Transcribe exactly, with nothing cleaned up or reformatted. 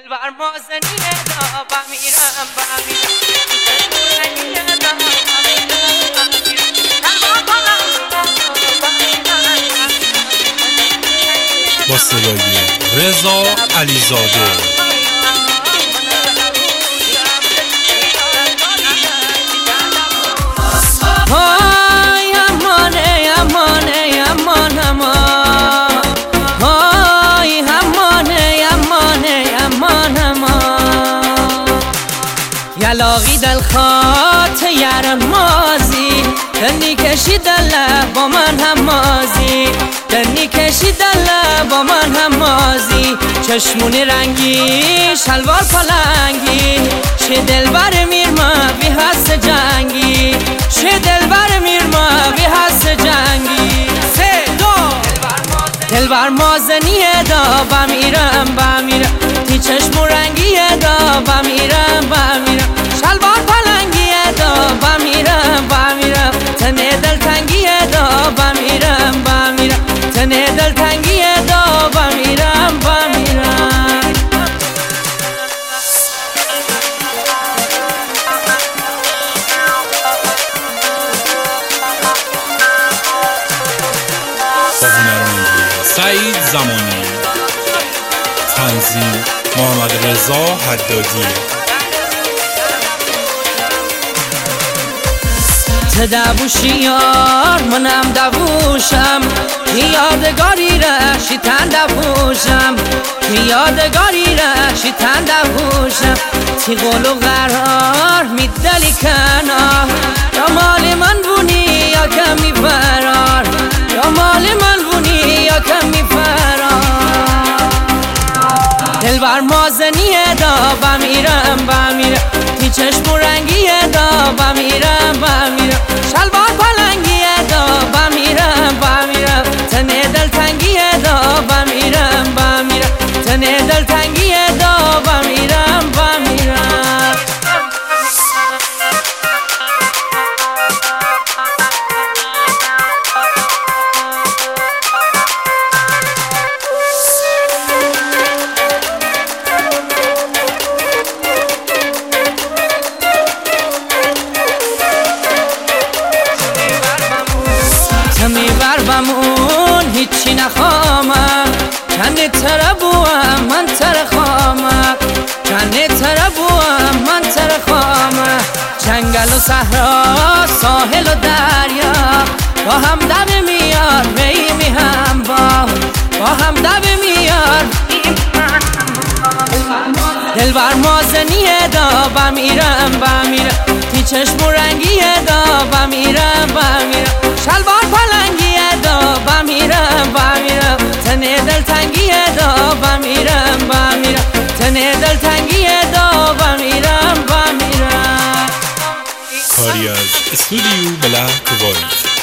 دل بر مازنی دا با میرم با با صدای رضا علیزاده. یلاقی دل خاط یار مازی دنی کشی دل با من هم مازی دنی کشی دل با من هم مازی چشمونی رنگی شلوار پلنگی شه دل بر میرما بی هست جنگی شه دل بر میرما بی هست جنگی سه دو دل بر مازنی دا با میرم با میرم تی چشمو رنگی دا با میرم با میرم شلوار پلنگی دا با میرم با میرم تنه دل تنگی دا با میرم با میرم تنه دل تنگی دا با میرم با میرم با هنرمندی سعید زمانی، تنظیم محمد رضا حدادی. ته دووشی یار منم دووشم که یادگاری رشی تن دووشم که یادگاری رشی تن دووشم تی قول و قرار میدلی کنار یا مال من بونی یا کمی فرار یا مال من بونی یا کمی فرار دل بر مازنی دا با میرم با میرم تی چشم رنگی دا با میرم با میرم شلوار پلنگی دا با میرم با میرم تنه دل تنگی دا با میرم با میرم تنه دل تنگی دا با میرم با میرم بمون هیچی نخوامم کنه تربوام من ترخوامم کنه تربوام من ترخوامم جنگل و صحرا ساحل و دریا با هم دم میار می می هم با با هم دم میار دل بر مازنی دا با میرم با میرم تی چشم رنگی دا با میرم با میرم شلوار پلنگی دا با میرم با میرم تنه دل تنگی دا با میرم با میرم تنه دل تنگی دا با میرم با میرم کاری از استودیو بلک وایت.